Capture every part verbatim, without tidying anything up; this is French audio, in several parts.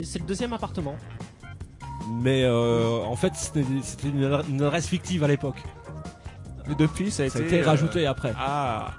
C'est le deuxième appartement. Mais euh, en fait, c'était, c'était une, une adresse fictive à l'époque. Et depuis, ça a Ça été, a été rajouté euh, après. Ah,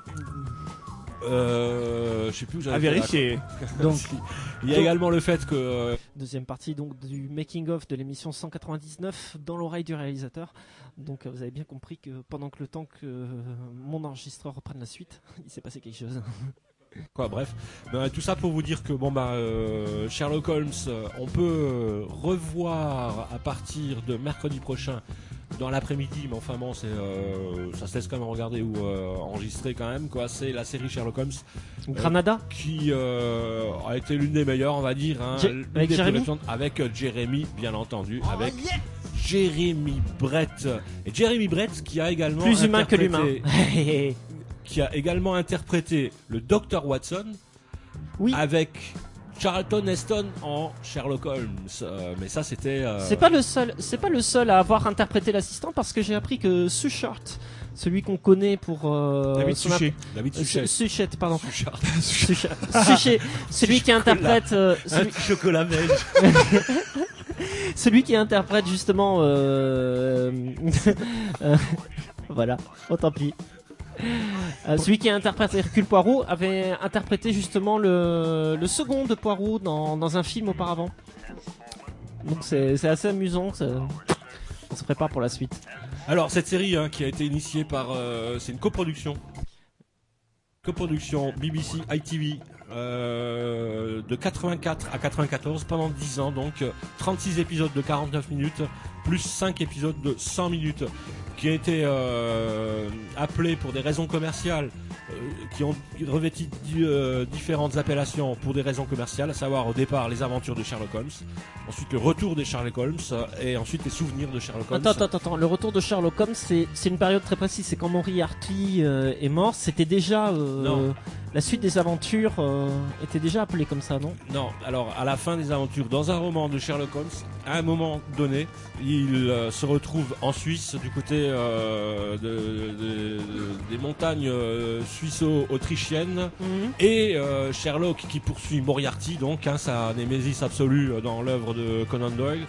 Euh, je sais plus où j'avais à fait vérifier. Donc, Il y a Donc- également le fait que euh, deuxième partie donc du making of de l'émission cent quatre-vingt-dix-neuf dans l'oreille du réalisateur. Donc euh, vous avez bien compris que pendant que le temps que euh, mon enregistreur reprenne la suite, il s'est passé quelque chose. quoi, bref, Ben, tout ça pour vous dire que bon bah euh, Sherlock Holmes, euh, on peut euh, revoir à partir de mercredi prochain dans l'après-midi, mais enfin bon, c'est euh, ça se laisse quand même regarder ou euh, enregistrer quand même quoi. C'est la série Sherlock Holmes Granada. qui euh, a été l'une des meilleures, on va dire, hein, Jé- l'une avec des Jérémy plus récentes, avec euh, Jérémy, bien entendu, Oh, avec Jérémy Brett et Jérémy Brett qui a également Plus humain que l'humain. interprété- qui a également interprété le docteur Watson Oui. avec Charlton Heston en Sherlock Holmes. Euh, mais ça, c'était. euh, C'est pas le seul, c'est pas le seul à avoir interprété l'assistant parce que j'ai appris que Suchart, celui qu'on connaît pour euh, David son Suchet. app- David euh, Suchet. Su- Suchet, pardon. Suchard. Suchet, Suchet, celui qui interprète, euh, Un celui, petit chocolat belge. celui qui interprète justement, euh, euh, voilà, oh tant pis. Euh, celui qui interprète Hercule Poirot avait interprété justement le, le second de Poirot dans, dans un film auparavant. Donc c'est c'est assez amusant. c'est- On se prépare pour la suite. Alors, cette série hein, qui a été initiée par. euh, c'est une coproduction. Coproduction B B C, I T V. Euh, de quatre-vingt-quatre à quatre-vingt-quatorze pendant dix ans, donc euh, trente-six épisodes de quarante-neuf minutes plus cinq épisodes de cent minutes qui a été euh, appelé pour des raisons commerciales euh, qui ont revêti di- euh, différentes appellations pour des raisons commerciales, à savoir au départ les aventures de Sherlock Holmes, ensuite le retour des Sherlock Holmes euh, et ensuite les souvenirs de Sherlock Holmes. Attends, attends, attends. Le retour de Sherlock Holmes, c'est c'est une période très précise. C'est quand Moriarty euh, est mort. C'était déjà euh, Non. la suite des aventures euh, était déjà appelée comme ça, non? Non, alors à la fin des aventures, dans un roman de Sherlock Holmes, à un moment donné, il euh, se retrouve en Suisse, du côté euh, de, de- de- des montagnes euh, suisso-autrichiennes, Mhm. et euh, Sherlock qui poursuit Moriarty, donc hein, sa némésis absolue euh, dans l'œuvre de Conan Doyle,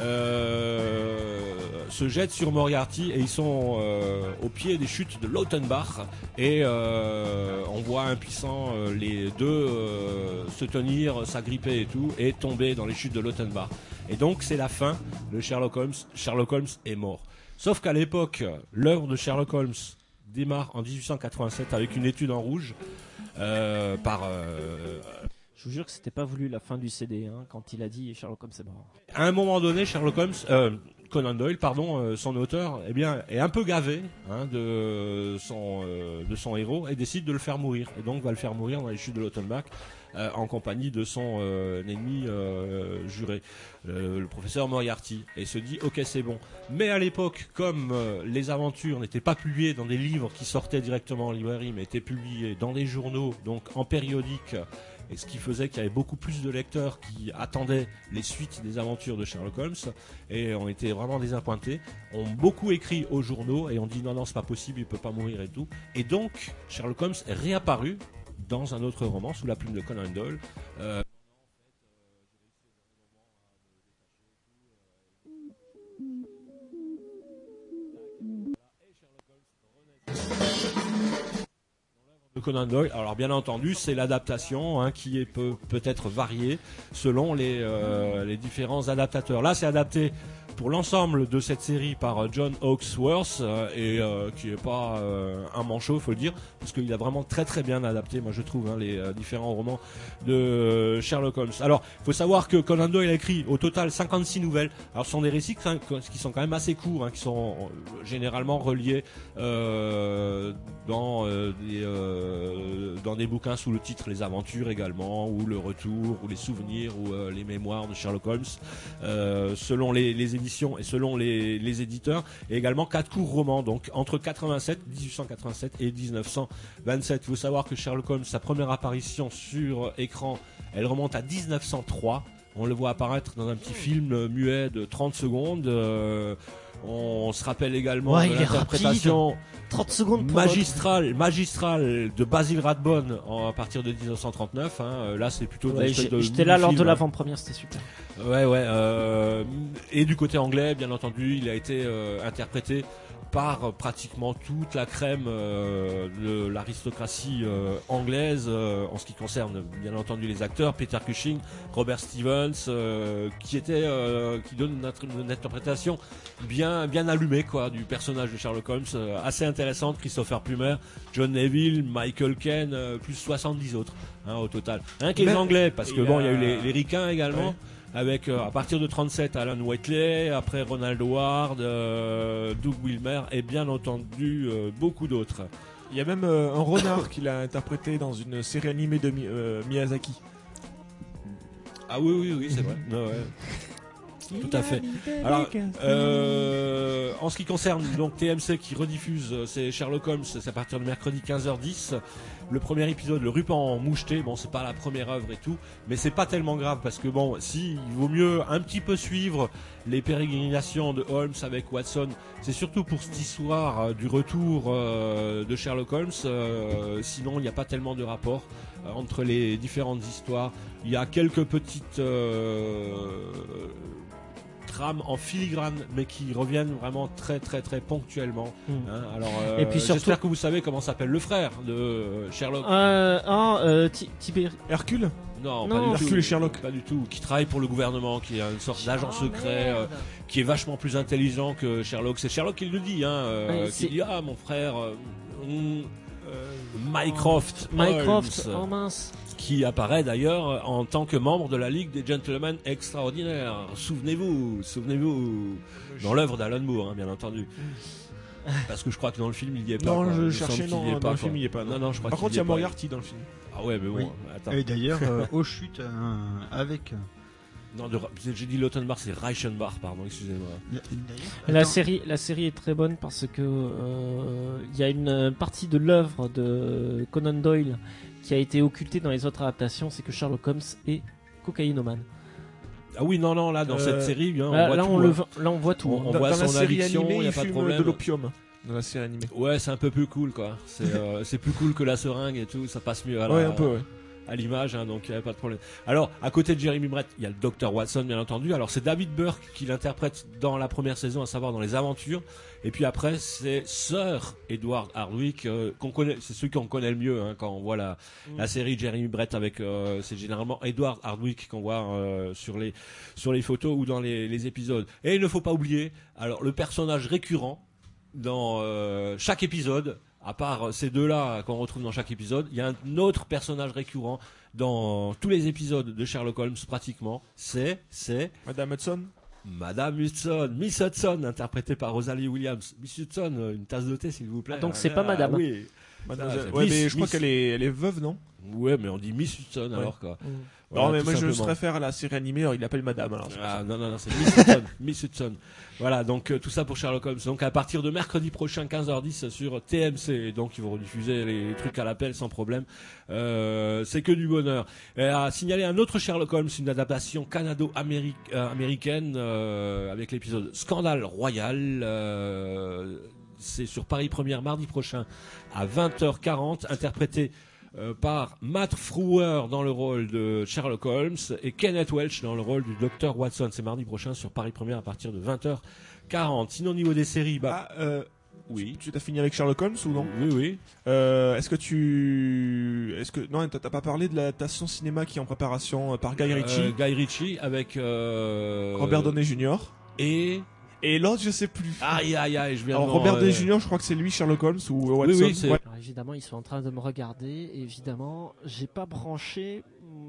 euh, se jette sur Moriarty et ils sont euh, au pied des chutes de Lautenbach et euh, on voit impuissants euh, les deux euh, se tenir, s'agripper et tout et tomber dans les chutes de Lautenbach. Et donc c'est la fin de Sherlock Holmes. Sherlock Holmes est mort. Sauf qu'à l'époque, l'œuvre de Sherlock Holmes démarre en dix-huit cent quatre-vingt-sept avec une étude en rouge euh, par euh, Je vous jure que c'était pas voulu la fin du C D hein, quand il a dit Sherlock Holmes est mort. à un moment donné, Sherlock Holmes, euh, Conan Doyle, pardon, euh, son auteur, eh bien, est un peu gavé hein, de son euh, de son héros et décide de le faire mourir. Et donc va le faire mourir dans les chutes de Lautenbach euh, en compagnie de son euh, ennemi euh, juré, euh, le professeur Moriarty, et se dit ok c'est bon. Mais à l'époque, comme euh, les aventures n'étaient pas publiées dans des livres qui sortaient directement en librairie, mais étaient publiées dans des journaux, donc en périodique. Et ce qui faisait qu'il y avait beaucoup plus de lecteurs qui attendaient les suites des aventures de Sherlock Holmes et ont été vraiment désappointés, ont beaucoup écrit aux journaux et ont dit non non c'est pas possible, il peut pas mourir et tout. Et donc Sherlock Holmes est réapparu dans un autre roman sous la plume de Conan Doyle. Euh, de Conan Doyle. Alors bien entendu, c'est l'adaptation hein, qui est peut peut-être variée selon les, euh, les différents adaptateurs. Là, c'est adapté pour l'ensemble de cette série par euh, John Hawksworth euh, et euh, qui est pas euh, un manchot, faut le dire, parce qu'il a vraiment très très bien adapté, moi je trouve, hein, les euh, différents romans de euh, Sherlock Holmes. Alors, faut savoir que Conan Doyle a écrit au total cinquante-six nouvelles. Alors, ce sont des récits qui sont quand même assez courts, hein, qui sont euh, généralement reliés euh, dans euh, des euh, dans des bouquins sous le titre Les Aventures également, ou Le Retour, ou Les Souvenirs, ou euh, Les Mémoires de Sherlock Holmes, euh, selon les, les éditions et selon les, les éditeurs, et également quatre courts romans, donc entre quatre-vingt-sept, dix-huit cent quatre-vingt-sept et dix-neuf cent vingt-sept. Il faut savoir que Sherlock Holmes, sa première apparition sur écran, elle remonte à dix-neuf cent trois. On le voit apparaître dans un petit film muet de trente secondes. Euh, On se rappelle également Ouais, de il est l'interprétation trente secondes pour magistrale, magistrale de Basil Rathbone en, à partir de dix-neuf cent trente-neuf. Hein. Là, c'est plutôt ouais, une espèce de j'étais là lors de mini-film, hein. l'avant-première, c'était super. Ouais, ouais. Euh, et du côté anglais, bien entendu, il a été euh, interprété par euh, pratiquement toute la crème euh, de l'aristocratie euh, anglaise euh, en ce qui concerne bien entendu les acteurs. Peter Cushing, Robert Stevens, euh, qui était, euh, qui donne une, une interprétation bien, bien allumée quoi du personnage de Sherlock Holmes, euh, assez intéressante. Christopher Plummer, John Neville, Michael Caine, euh, plus soixante-dix autres hein, au total. Rien que les Mais- Anglais, parce que il bon, a- il y a eu les, les ricains également. Ouais. Avec euh, à partir de trente-sept Alan Whiteley, après Ronald Howard, euh, Doug Wilmer et bien entendu euh, beaucoup d'autres. Il y a même euh, un renard qu'il a interprété dans une série animée de Mi- euh, Miyazaki. Ah oui oui oui c'est vrai. Ouais, ouais. Tout à fait. Alors, euh, en ce qui concerne donc T M C qui rediffuse, euh, c'est Sherlock Holmes, c'est à partir de mercredi quinze heures dix. Le premier épisode, le ruban moucheté, bon c'est pas la première œuvre et tout, mais c'est pas tellement grave parce que bon, si il vaut mieux un petit peu suivre les pérégrinations de Holmes avec Watson, c'est surtout pour cette histoire euh, du retour euh, de Sherlock Holmes. Euh, sinon, il n'y a pas tellement de rapport euh, entre les différentes histoires. Il y a quelques petites euh, trames en filigrane, mais qui reviennent vraiment très très très ponctuellement. Mm. Hein, alors, euh, Et puis surtout- j'espère que vous savez comment s'appelle le frère de euh, Sherlock. Euh, ah, euh, Ti- Tiberi- Hercule Non, Non. pas du Hercule tout. et Sherlock. Pas du tout. Qui travaille pour le gouvernement, qui est une sorte d'agent Oh, secret, euh, merde. qui est vachement plus intelligent que Sherlock. C'est Sherlock qui le dit, hein, euh, Ouais, qui c'est- dit ah mon frère. euh, mm, Mycroft, Mycroft, Holmes, oh mince. qui apparaît d'ailleurs en tant que membre de la Ligue des Gentlemen Extraordinaires. Souvenez-vous, souvenez-vous, dans l'œuvre d'Alan Moore, hein, bien entendu. Parce que je crois que dans le film il y est pas. Non, quoi. je Il me cherchais, semble qu'il non, y est dans pas, le quoi. film, il y est pas, non. Non, non, je crois Par qu'il contre, il y a est pas. Moriarty dans le film. Ah ouais, mais bon, Oui. attends. Et d'ailleurs, euh, aux chutes, euh, avec. Non, de- j'ai dit Lautenbach, c'est Reichenbach, pardon, excusez-moi. D'ailleurs, La attends, série, la série est très bonne parce que euh, il y a une partie de l'œuvre de Conan Doyle qui a été occultée dans les autres adaptations, c'est que Sherlock Holmes est cocaïnomane. Ah oui, non, non, là, dans Euh, cette série, hein, on Là, voit là, tout, on hein. le, voit- là, on voit tout. On- hein. on Dans, voit dans la son série addiction, animée, y a il pas de fume problème. de l'opium. Dans la série animée. Ouais, c'est un peu plus cool, quoi. C'est euh, c'est plus cool que la seringue et tout, ça passe mieux à la- Ouais, un peu, ouais. à l'image, hein, donc il n'y a pas de problème. Alors, à côté de Jeremy Brett, il y a le docteur Watson, bien entendu. Alors, c'est David Burke qui l'interprète dans la première saison, à savoir dans Les Aventures. Et puis après, c'est Sir Edward Hardwicke, euh, qu'on connaît, c'est celui qu'on connaît le mieux hein, quand on voit la, la série de Jeremy Brett avec, euh, c'est généralement Edward Hardwicke qu'on voit euh, sur les sur les photos ou dans les, les épisodes. Et il ne faut pas oublier, alors le personnage récurrent dans euh, chaque épisode. À part ces deux-là qu'on retrouve dans chaque épisode, il y a un autre personnage récurrent dans tous les épisodes de Sherlock Holmes pratiquement. C'est, c'est Madame Hudson. Madame Hudson, Miss Hudson, interprétée par Rosalie Williams. Miss Hudson, euh, une tasse de thé s'il vous plaît. Ah, donc c'est pas Madame. Oui. Mademoiselle- Ah, c'est ouais, Miss- mais je crois Miss- qu'elle est, elle est veuve, non? Ouais, mais on dit Miss Hudson alors quoi. Mm. Voilà, Non, mais tout moi je simplement. préfère à la série animée, alors il appelle Madame. Alors, c'est pour Ah ça. non non non c'est Miss Hudson, Miss Hudson. Voilà donc euh, tout ça pour Sherlock Holmes. Donc à partir de mercredi prochain quinze heures dix sur T M C, et donc ils vont rediffuser les trucs à l'appel sans problème. Euh, c'est que du bonheur. Et à signaler un autre Sherlock Holmes, une adaptation canado-américaine euh, avec l'épisode Scandale Royal. Euh, c'est sur Paris Première mardi prochain à vingt heures quarante, interprété euh, par Matt Frewer dans le rôle de Sherlock Holmes et Kenneth Welch dans le rôle du docteur Watson. C'est mardi prochain sur Paris Première à partir de vingt heures quarante. Sinon au niveau des séries, bah Ah, euh, oui, tu t'as fini avec Sherlock Holmes ou non? oui, oui. Euh, Est-ce que tu, est-ce que non, t'as t'as pas parlé de l'adaptation cinéma qui est en préparation euh, par Guy Ritchie, Euh, Guy Ritchie avec euh, Robert Downey junior et et l'autre je sais plus. aïe aïe aïe, je viens Alors de Robert m'en- Downey euh, junior, je crois que c'est lui Sherlock Holmes ou Watson. oui, c'est- Ouais. Alors évidemment, ils sont en train de me regarder. Évidemment, j'ai pas branché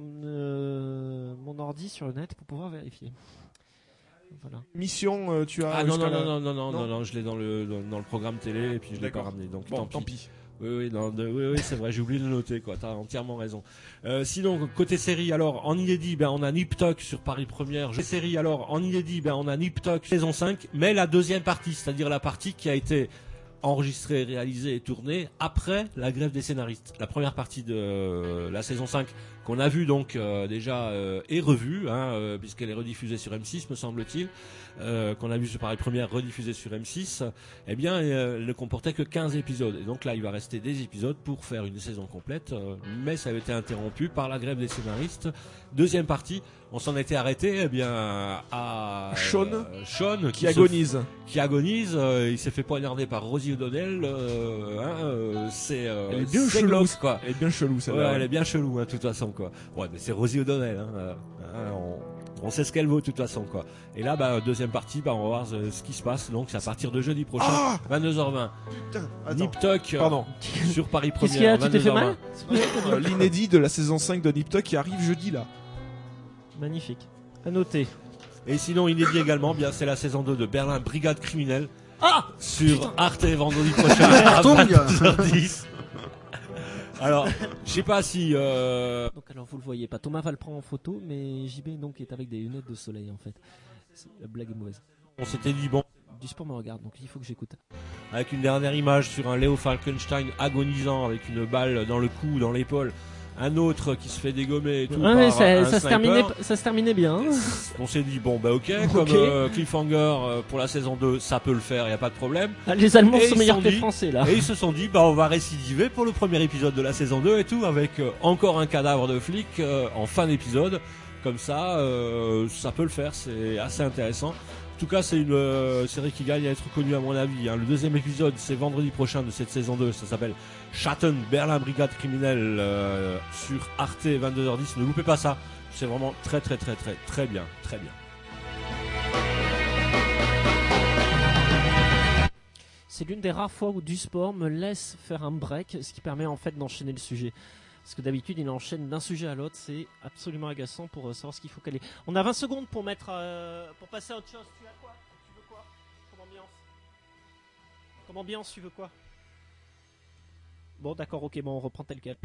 euh, mon ordi sur le net pour pouvoir vérifier. Voilà. Mission, euh, tu as. Ah non non jusqu'à non, la- non non non Non. non non je l'ai dans le dans, dans le programme télé et puis je l'ai pas D'accord. ramené donc Bon, tant pis. Oui, oui, non, de- oui, oui, c'est vrai, j'ai oublié de le noter, quoi. T'as entièrement raison. Euh, sinon, côté série, alors, en inédit, ben, on a Nip Tuck sur Paris Première. Côté série, alors, en inédit, ben, on a Nip Tuck saison cinq, mais la deuxième partie, c'est-à-dire la partie qui a été enregistrée, réalisée et tournée après la grève des scénaristes. La première partie de euh, la saison cinq qu'on a vu donc euh, déjà euh, et revue, hein, euh, puisqu'elle est rediffusée sur M six, me semble-t-il, euh, qu'on a vu par les premières rediffusées sur M six, eh bien, euh, elle ne comportait que quinze épisodes. Et donc là, il va rester des épisodes pour faire une saison complète, euh, mais ça avait été interrompu par la grève des scénaristes. Deuxième partie, on s'en était arrêté, eh bien, à Sean, euh, Sean Qui agonise. f- qui agonise. euh, il s'est fait poignarder par Rosie O'Donnell. Euh, hein, euh, c'est euh, Elle est bien c'est chelou. glauque, quoi. Elle est bien chelou Ouais, celle-là. elle est bien chelou, hein, de toute façon, quoi. Ouais, mais c'est Rosie O'Donnell, hein. euh, hein, on, on sait ce qu'elle vaut, de toute façon, quoi. Et là, bah, deuxième partie, bah, on va voir ce, ce qui se passe. Donc, c'est à partir de jeudi prochain, Ah vingt-deux heures vingt. Putain, attends. Nip Tuck, euh, Pardon. sur Paris Qu'est-ce qu'il y a? Première. Tu t'es fait mal? Euh, L'inédit de la saison cinq de Nip Tuck qui arrive jeudi là. Magnifique. À noter. Et sinon, inédit également, bien, c'est la saison deux de Berlin Brigade Criminelle. Ah Sur Arte vendredi prochain à Tombe. vingt-deux heures dix. Alors, je sais pas si euh, Donc alors vous le voyez pas, Thomas va le prendre en photo, mais J B donc est avec des lunettes de soleil en fait. C'est- La blague est mauvaise. on s'était dit bon, Du sport me regarde, donc il faut que j'écoute. avec une dernière image sur un Léo Falkenstein agonisant avec une balle dans le cou, dans l'épaule, un autre qui se fait dégommer et tout. Ouais, mais par ça, un ça se sniper. terminait, ça se terminait bien. hein. On s'est dit bon bah ok, comme Ok. euh, cliffhanger euh, pour la saison deux, ça peut le faire, y a pas de problème. Ah, les Allemands Et sont ils meilleurs sont que les dit- Français là. Et ils se sont dit bah on va récidiver pour le premier épisode de la saison deux et tout, avec euh, encore un cadavre de flic euh, en fin d'épisode. Comme ça, euh, ça peut le faire, c'est assez intéressant. En tout cas, c'est une euh, série qui gagne à être connue à mon avis, hein. Le deuxième épisode, c'est vendredi prochain de cette saison deux, ça s'appelle Schatten, Berlin Brigade Criminelle, euh, sur Arte, vingt-deux heures dix. Ne loupez pas ça, c'est vraiment très très très très très bien, très bien. C'est l'une des rares fois où du sport me laisse faire un break, ce qui permet en fait d'enchaîner le sujet. Parce que d'habitude il enchaîne d'un sujet à l'autre, c'est absolument agaçant pour euh, savoir ce qu'il faut caler. On a vingt secondes pour mettre, euh, pour passer à autre chose. Tu as quoi? Tu veux quoi? Comme ambiance? Comme ambiance, tu veux quoi? Bon d'accord, ok, bon on reprend tel quel.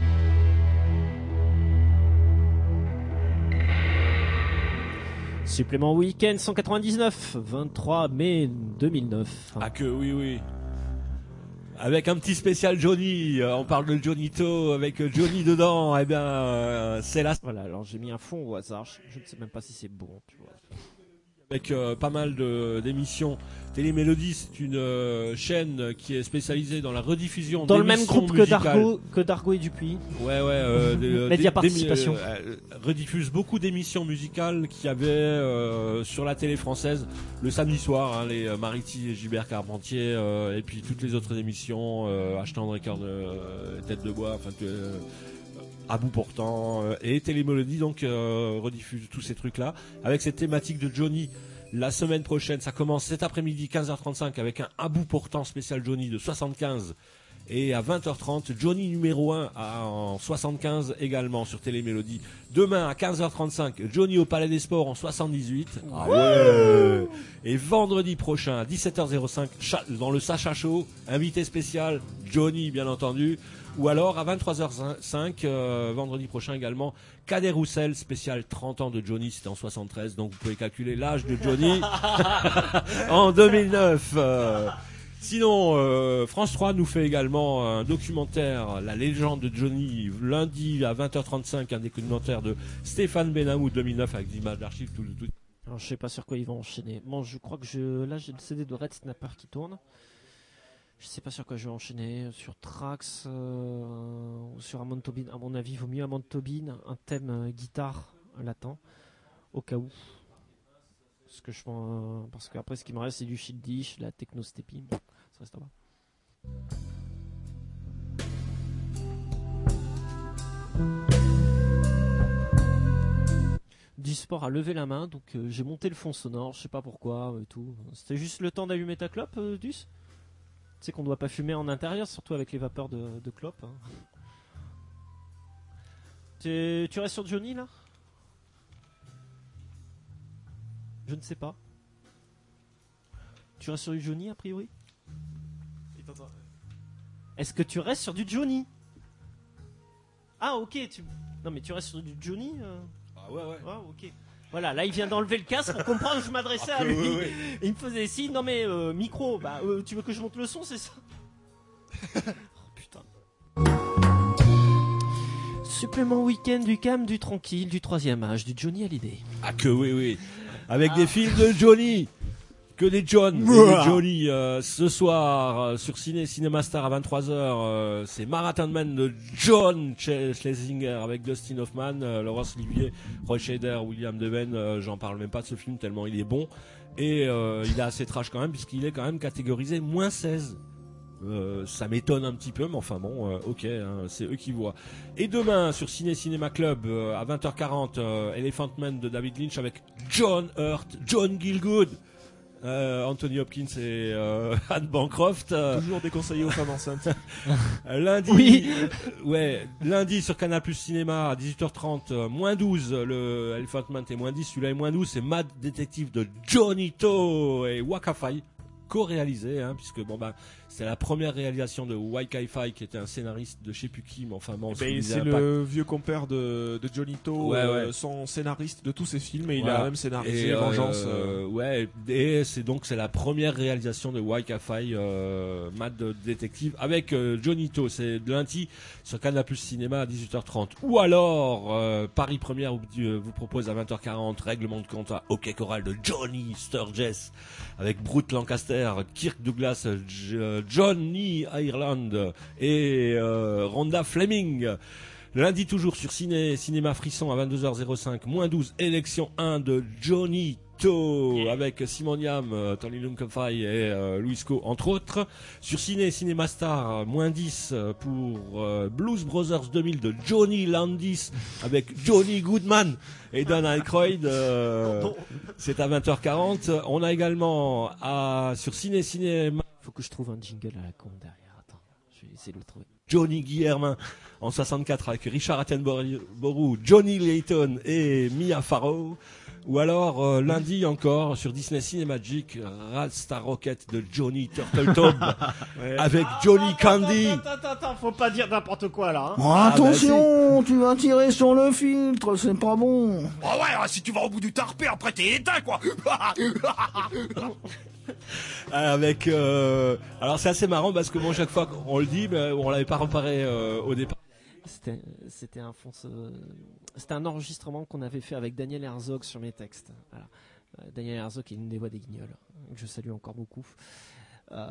Supplément week-end cent quatre-vingt-dix-neuf, vingt-trois mai deux mille neuf. Ah que oui oui. Avec un petit spécial Johnny, euh, on parle de Johnito avec euh, Johnny dedans, et bien euh, c'est la Voilà, alors j'ai mis un fond au hasard, je, je ne sais même pas si c'est bon, tu vois. avec euh, pas mal de d'émissions. Télémélodie, c'est une euh, chaîne qui est spécialisée dans la rediffusion Dans le même d'émissions groupe que musicales. Dargo, que Dargo et Dupuis. Ouais ouais, euh, des- euh, Média des- Participation. des- euh, euh, rediffuse beaucoup d'émissions musicales qu'il y avait euh, sur la télé française le samedi soir, hein, les euh, Mariti et Gilbert Carpentier, euh, et puis toutes les autres émissions, euh, Achetant de Record, euh, Tête de Bois, enfin euh, à bout portant, euh, et Télémélodie donc euh, rediffuse tous ces trucs là avec cette thématique de Johnny. La semaine prochaine, ça commence cet après-midi quinze heures trente-cinq avec un à bout portant spécial Johnny de soixante-quinze. Et à vingt heures trente, Johnny numéro un à, en soixante-quinze également sur Télémélodie. Demain à quinze heures trente-cinq, Johnny au Palais des Sports en soixante-dix-huit. Ah ouais. Et vendredi prochain à dix-sept heures cinq, dans le Sacha Show, invité spécial, Johnny bien entendu. Ou alors à vingt-trois heures cinq, euh, vendredi prochain également, Cadet Roussel, spécial trente ans de Johnny, c'était en soixante-treize, donc vous pouvez calculer l'âge de Johnny en deux mille neuf. Euh, sinon, euh, France trois nous fait également un documentaire, La légende de Johnny, lundi à vingt heures trente-cinq, un documentaire de Stéphane Benamou deux mille neuf avec des images d'archives, tout, tout. Alors je sais pas sur quoi ils vont enchaîner. Bon, je crois que je, là j'ai le C D de Red Snapper qui tourne. Je sais pas sur quoi je vais enchaîner, sur Trax euh, ou sur Amon Tobin. À mon avis, il vaut mieux Amon Tobin, un thème euh, guitare latent, au cas où. Parce que je euh, parce qu'après ce qui me reste c'est du shit dish, la techno stepping, ça reste à voir. Du sport à lever la main, donc euh, j'ai monté le fond sonore, je sais pas pourquoi euh, et tout. C'était juste le temps d'allumer ta clope, euh, Dus. Tu sais qu'on doit pas fumer en intérieur, surtout avec les vapeurs de, de clope. Hein. Tu, tu restes sur Johnny là? Je ne sais pas. Tu restes sur du Johnny a priori? Est-ce que tu restes sur du Johnny? Ah ok, tu... Non mais tu restes sur du Johnny euh... Ah ouais ouais. Ah ok. Voilà, là il vient d'enlever le casque pour comprendre que je m'adressais Ah, à lui. oui, oui. Et il me faisait signe, non mais euh, micro, bah euh, tu veux que je monte le son, c'est ça? Oh putain. supplément week-end du calme, du tranquille, du troisième âge, du Johnny Hallyday. Ah que oui, oui. Avec ah. des films de Johnny. Que des John, et des Johnny. Euh, ce soir, euh, sur Ciné, Cinéma Star à vingt-trois heures, euh, c'est Marathon Man de John Schlesinger avec Dustin Hoffman, euh, Laurence Olivier, Roy Scheider, William Devane. Euh, j'en parle même pas de ce film tellement il est bon. Et euh, il est assez trash quand même, puisqu'il est quand même catégorisé moins seize. Euh, ça m'étonne un petit peu, mais enfin bon, euh, ok, hein, c'est eux qui voient. Et demain, sur Ciné Cinéma Club, euh, à vingt heures quarante, euh, Elephant Man de David Lynch avec John Hurt, John Gielgud, euh, Anthony Hopkins et euh, Anne Bancroft. Euh, Toujours déconseillé aux femmes enceintes. lundi, oui. euh, ouais, lundi sur Canal Plus Cinéma à dix-huit heures trente, euh, moins douze, le Elephant Man est moins dix, celui-là est moins douze, c'est Mad Detective de Johnny To et Waka Fai, co-réalisé, hein, puisque bon bah c'est la première réalisation de Wai Kai-Fai, qui était un scénariste de je sais plus qui, mais enfin bon, ben, c'est le vieux compère de, de Johnny To, ouais, euh, ouais. son scénariste de tous ses films, et voilà. il a même scénarisé et, Vengeance. Euh, euh... Ouais, et c'est donc c'est la première réalisation de Wai Kai-Fai, euh, Mad Detective, avec euh, Johnny To. C'est lundi sur Canal Plus Cinéma à dix-huit heures trente. Ou alors euh, Paris Première vous, euh, vous propose à vingt heures quarante Règlement de compte à Hockey Choral de Johnny Sturgess avec Brute Lancaster, Kirk Douglas, J- Johnny Ireland et euh, Rhonda Fleming. Lundi toujours sur Ciné, Cinéma Frisson à vingt-deux heures cinq, moins douze, élection un de Johnny To, yeah. avec Simon Yam, euh, Tony Lunkefai et euh, Louis Co entre autres. Sur Ciné, Cinéma Star, moins dix euh, pour euh, Blues Brothers deux mille de Johnny Landis avec Johnny Goodman et Don Aykroyd. Euh, c'est à vingt heures quarante. On a également à, sur Ciné, Cinéma... Faut que je trouve un jingle à la con derrière. Attends, je vais essayer de le trouver. Johnny Guillermin en soixante-quatre avec Richard Attenborough, Johnny Layton et Mia Farrow. Ou alors euh, lundi encore sur Disney Cinemagic, Rad Star Rocket de Johnny Turtletop ouais. avec ah, Johnny attends, Candy. Attends, attends, attends, faut pas dire n'importe quoi là. Hein. Oh, ah, attention, bah, tu vas tirer sur le filtre, c'est pas bon. Oh ouais, si tu vas au bout du tarpé, après t'es éteint quoi. Avec, euh, alors c'est assez marrant parce que moi chaque fois qu'on le dit, ben, on l'avait pas reparé euh, au départ. C'était, c'était un fond, euh, c'était un enregistrement qu'on avait fait avec Daniel Herzog sur mes textes. Voilà. Euh, Daniel Herzog est une des voix des Guignols, que je salue encore beaucoup. Euh...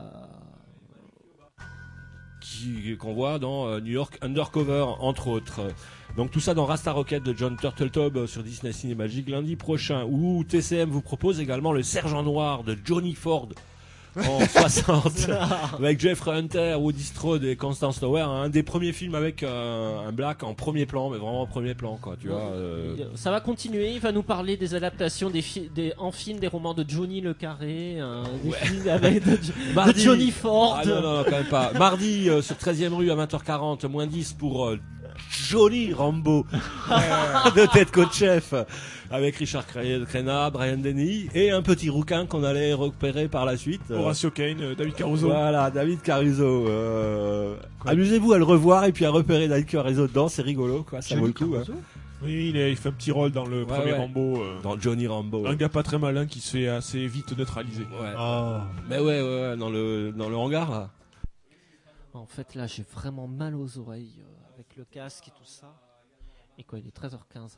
Qui, qu'on voit dans euh, New York Undercover, entre autres. Donc tout ça dans Rasta Rocket de John Turteltaub euh, sur Disney Cinemagic lundi prochain, où T C M vous propose également le Sergent Noir de Johnny Ford en soixante avec Jeffrey Hunter, Woody Strode et Constance Lower, un des premiers films avec euh, un black en premier plan, mais vraiment en premier plan quoi, tu vois. Euh... Ça va continuer, il va nous parler des adaptations des, fi- des en film des romans de Johnny Le Carré, euh, des ouais. films avec de, Mardi... de Johnny Ford. Ah non non, non quand même pas. Mardi euh, sur treizième rue à vingt heures quarante, moins dix pour euh, Johnny Rambo de Ted Kotcheff avec Richard Crenna, Brian Denny et un petit rouquin qu'on allait repérer par la suite. Horatio Kane, David Caruso. Voilà, David Caruso. Euh, amusez-vous à le revoir et puis à repérer David Caruso dedans, c'est rigolo quoi, ça Johnny vaut le coup. Hein. Oui, il, a, il fait un petit rôle dans le ouais, premier ouais. Rambo. Euh, dans Johnny Rambo. Un ouais. gars pas très malin qui se fait assez vite neutraliser. Ouais. Oh. Mais ouais, ouais, ouais, dans le dans le hangar là. En fait, là, j'ai vraiment mal aux oreilles euh, avec le casque et tout ça. Et quoi, il est treize heures quinze.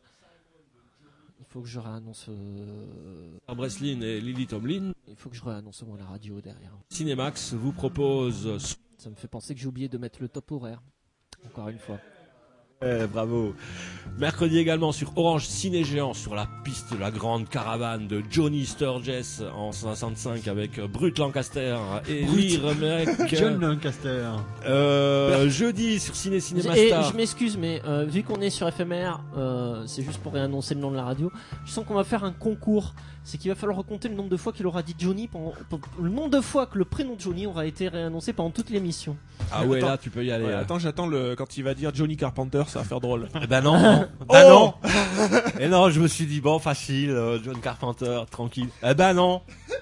Il faut que je réannonce. Euh... Breslin et Lily Tomlin. Il faut que je réannonce moi la radio derrière. Cinemax vous propose. Ça me fait penser que j'ai oublié de mettre le top horaire. Encore une fois. Eh, bravo. Mercredi également sur Orange Ciné Géant sur la piste de la grande caravane de Johnny Sturgess en soixante-cinq avec Brute Lancaster et Lee Remick. John Lancaster. Euh, jeudi sur Ciné Cinéma Et Star. je m'excuse, mais euh, vu qu'on est sur F M R, euh, c'est juste pour réannoncer le nom de la radio. Je sens qu'on va faire un concours. C'est qu'il va falloir recompter le nombre de fois qu'il aura dit Johnny, pendant, le nombre de fois que le prénom de Johnny aura été réannoncé pendant toute l'émission. Ah ouais, attends, là tu peux y aller. Ouais, là. attends, j'attends le quand il va dire Johnny Carpenter, ça va faire drôle. Eh ben non, non. ben Oh non. Et non, je me suis dit bon, facile, euh, John Carpenter, tranquille. Eh ben non.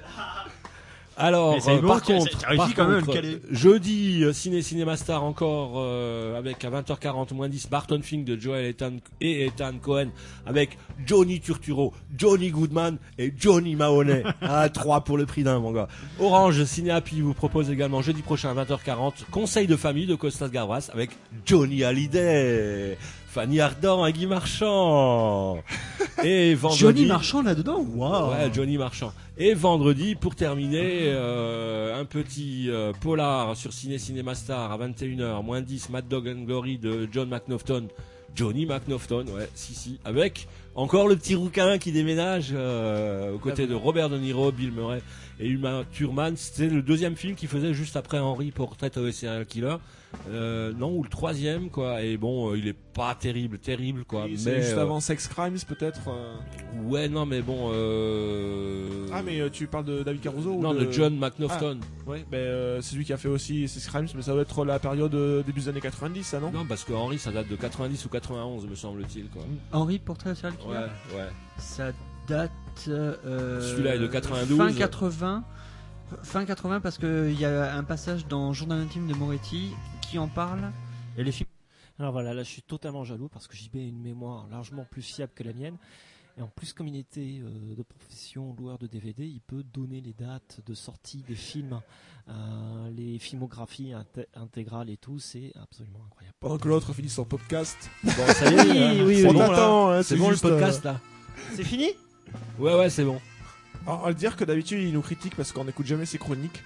Alors, c'est euh, bon, par tu as- contre, tu as réussi par quand même à le contre, caler. jeudi, euh, Ciné Cinéma Star encore euh, avec à vingt heures quarante moins dix Barton Fink de Joel Ethan et Ethan Cohen avec Johnny Turturro, Johnny Goodman et Johnny Mahoney. Ah, trois pour le prix d'un, mon gars. Orange Ciné Happy vous propose également jeudi prochain à vingt heures quarante Conseil de famille de Costas Gavras avec Johnny Hallyday. Fanny Ardant et Guy Marchand. Et vendredi. Johnny Marchand là-dedans. Waouh. Ouais, Johnny Marchand. Et vendredi, pour terminer, euh, un petit euh, polar sur Ciné Cinéma Star à vingt et une heures, moins dix, Mad Dog and Glory de John McNaughton. Johnny McNaughton, ouais, si, si. Avec encore le petit rouquin qui déménage euh, aux côtés de Robert De Niro, Bill Murray et Uma Thurman. C'était le deuxième film qu'il faisait juste après Henry, Portrait of a Serial Killer. Euh, non, ou le troisième, quoi. Et bon, euh, il est pas terrible, terrible, quoi. Oui, mais c'est juste euh, avant Sex Crimes, peut-être. euh. ouais, non, mais bon. Euh... Ah, mais euh, tu parles de David Caruso ou non, de... de John McNaughton. Ouais, ben euh, c'est lui qui a fait aussi Sex Crimes, mais ça doit être la période euh, début des années quatre-vingt-dix, ça, non? Non, parce que Henry, ça date de quatre-vingt-dix ou quatre-vingt-onze, me semble-t-il, quoi. Henry Portrait Serial Killer. Ouais, ouais. Ça date. Euh, Celui-là est de quatre-vingt-douze. Fin quatre-vingts. Fin quatre-vingts parce qu'il y a un passage dans Journal intime de Moretti qui en parle. Et les films. Alors voilà, là je suis totalement jaloux parce que J B a une mémoire largement plus fiable que la mienne. Et en plus, comme il était euh, de profession loueur de D V D, il peut donner les dates de sortie des films, euh, les filmographies inté- intégrales et tout. C'est absolument incroyable. Pendant que l'autre finit son podcast. Bon, ça y est, Oui, hein. oui, c'est oui. bon, On là. t'attend, hein, C'est bon, juste, le podcast, là. C'est fini ? Ouais, ouais, c'est bon. euh, On va le dire que d'habitude, il nous critique parce qu'on n'écoute jamais ses chroniques.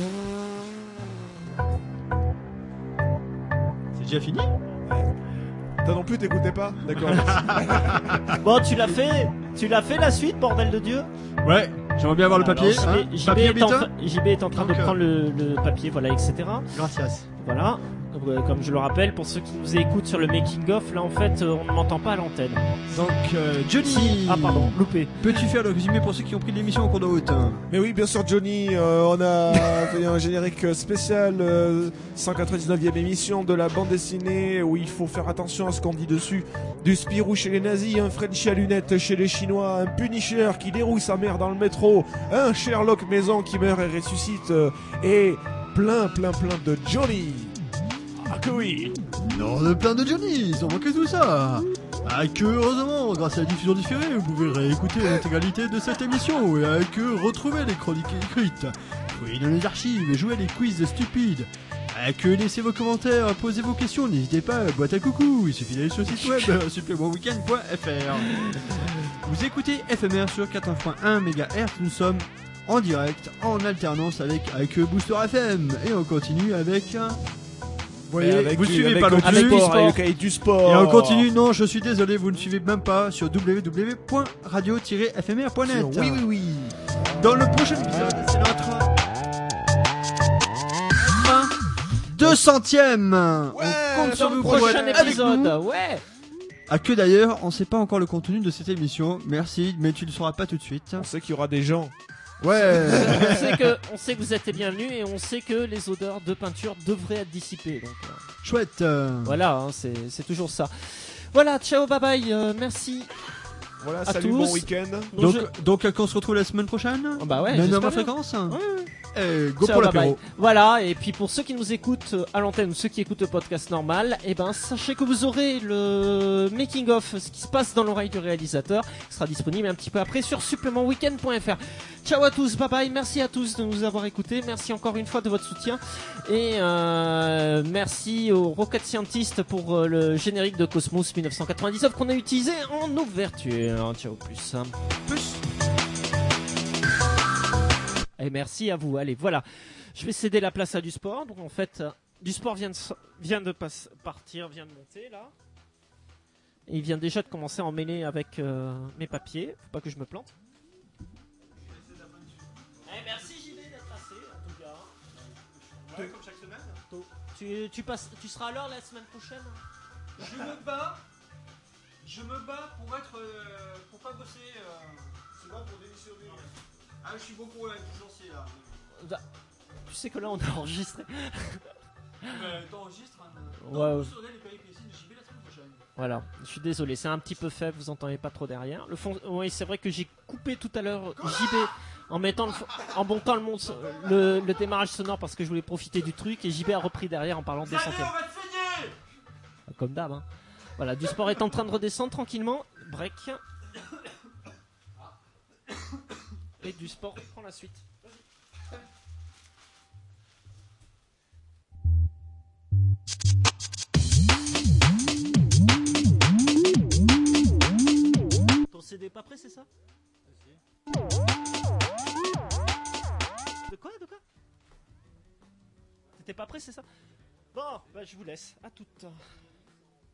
C'est déjà fini. Toi non plus, t'écoutais pas? D'accord. Bon, tu l'as fait Tu l'as fait la suite, bordel de Dieu ? Ouais. J'aimerais bien avoir le papier. Alors, hein. J B, J B Papier est en, Habitat. tra- J B est en train Donc, de euh, prendre le, le papier, voilà, et cetera. Gracias. Voilà. Euh, Comme je le rappelle, pour ceux qui nous écoutent sur le making of, là en fait, euh, on ne m'entend pas à l'antenne. Donc euh, Johnny. Si- Ah pardon, loupé. Peux-tu faire le résumé pour ceux qui ont pris l'émission en cours de route? Mais oui, bien sûr, Johnny, euh, on a fait un générique spécial, euh, cent quatre-vingt-dix-neuvième émission de la bande dessinée, où il faut faire attention à ce qu'on dit dessus. Du Spirou chez les nazis, un Frenchie à lunettes chez les Chinois, un Punisher qui dérouille sa mère dans le métro, un Sherlock maison qui meurt et ressuscite, euh, et plein, plein, plein de Johnny. Ah que oui. Non, de plein de Johnny, sans manquer tout ça. Ah que heureusement, grâce à la diffusion différée, vous pouvez réécouter l'intégralité de cette émission et à que retrouver les chroniques écrites, fouiller dans les archives et jouer à des quiz stupides. À que laissez vos commentaires, posez vos questions, n'hésitez pas, boîte à coucou, il suffit d'aller sur le site web supplément weekend point f r. Vous écoutez F M R sur quatre-vingts point un mégahertz, nous sommes en direct, en alternance avec A Q Booster F M et on continue avec... Vous voyez, avec vous qui, suivez avec pas le non du plus. sport, avec le cahier du sport. Et on continue, non, je suis désolé, vous ne suivez même pas sur w w w point radio tiret f m r point net. Oui, oui, oui. Dans le prochain épisode, c'est notre deux centième. Ouais, on compte sur Dans le vous pour prochain être avec épisode, nous. ouais. Ah que d'ailleurs, on sait pas encore le contenu de cette émission. Merci, mais tu ne le sauras pas tout de suite. On sait qu'il y aura des gens. Ouais. on, sait que, on sait que vous êtes les bienvenus et on sait que les odeurs de peinture devraient être dissipées. Donc, euh, Chouette. euh. voilà, hein, c'est, c'est toujours ça. Voilà, ciao, bye bye, euh, merci. Voilà, À salut, tous. bon week-end. Donc, Donc, je- donc euh, qu'on se retrouve la semaine prochaine. Oh, bah ouais, Même j'espère à bien. fréquence. Ouais, ouais. Et go Ciao, pour bye l'apéro. bye. Voilà, et puis pour ceux qui nous écoutent euh, à l'antenne ou ceux qui écoutent le podcast normal, eh ben sachez que vous aurez le making of, ce qui se passe dans l'oreille du réalisateur, qui sera disponible un petit peu après sur supplément weekend point f r. Ciao à tous, bye bye, merci à tous de nous avoir écoutés, merci encore une fois de votre soutien et euh, merci aux Rocket Scientists pour euh, le générique de Cosmos dix-neuf cent quatre-vingt-dix-neuf qu'on a utilisé en ouverture. Ciao plus. Plus. Et merci à vous. Allez, voilà. Je vais céder la place à du sport. Donc en fait, euh, du sport vient de, so- vient de pas- partir, vient de monter là. Et il vient déjà de commencer à en mêler avec euh, mes papiers. Faut pas que je me plante. Eh, merci J B d'être passé en tout cas. Ouais, comme chaque semaine. Tu, tu, passes, tu seras à l'heure la semaine prochaine. Je me bats. Je me bats pour être, euh, pour pas bosser. C'est pas pour démissionner. Ah, je suis bon pour être licencié là. Bah, tu sais que là on a enregistré. Mais t'enregistres. Hein, Ouais, vous ouais. saurez les péripéties de J B la semaine prochaine. Voilà, je suis désolé, c'est un petit peu faible, vous entendez pas trop derrière. Le fond, oui, c'est vrai que j'ai coupé tout à l'heure J B en mettant le, fo- en montant le, mon- le, le démarrage sonore parce que je voulais profiter du truc et J B a repris derrière en parlant des centaines. va te saigner. Comme d'hab. Hein. Voilà, du sport est en train de redescendre tranquillement. Break. Et du sport prend la suite. c'est ça. Bon, bah je vous laisse. À toutes.